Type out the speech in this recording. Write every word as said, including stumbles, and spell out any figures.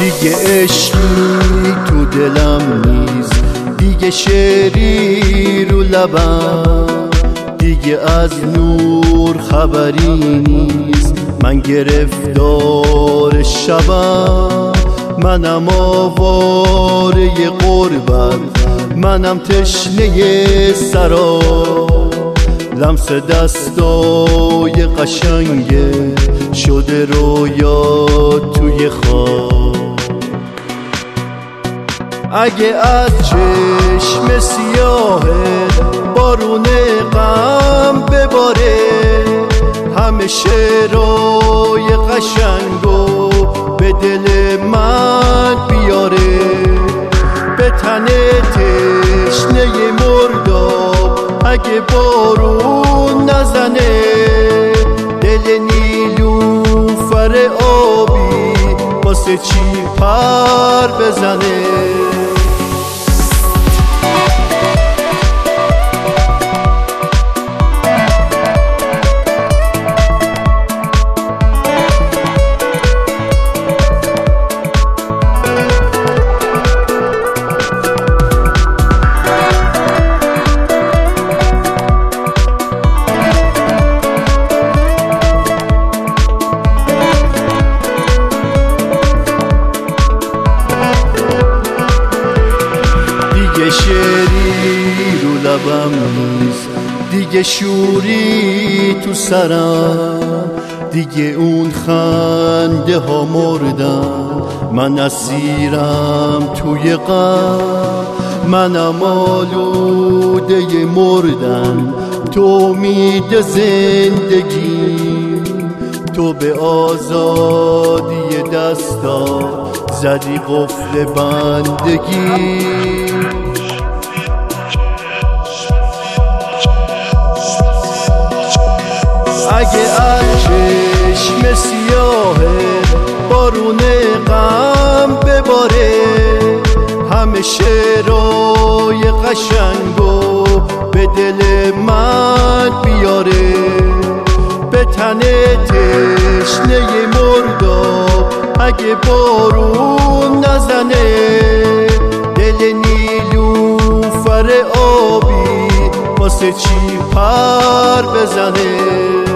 دیگه عشقی تو دلم نیست، دیگه شعری رو لبم، دیگه از نور خبری نیست. من گرفتار شبم، منم آواره غربت، منم تشنه سرا، لمس دستای قشنگه شده رویا توی خواب. اگه از چشم سیاهت بارون غم بباره، همه شعرهای قشنگو به دل من بیاره، به تن تشنه مرداب اگه بارون نزنه، دل نیلوفر آبی واسه چی پر بزنه. دیگه شعری رو لبم نیست، دیگه شوری تو سرم، دیگه اون خنده ها مردن، من اسیرم توی غم، منم آلوده مردن، تو امید زندگی، تو به آزادی دستا زدی قفل بندگی. اگه از چشم سیاهت بارون غم بباره، همه شعرهای قشنگو به دل من بیاره، به تن تشنه مرداب اگه بارون نزنه، دل نیلوفر آبی واسه چی پر بزنه.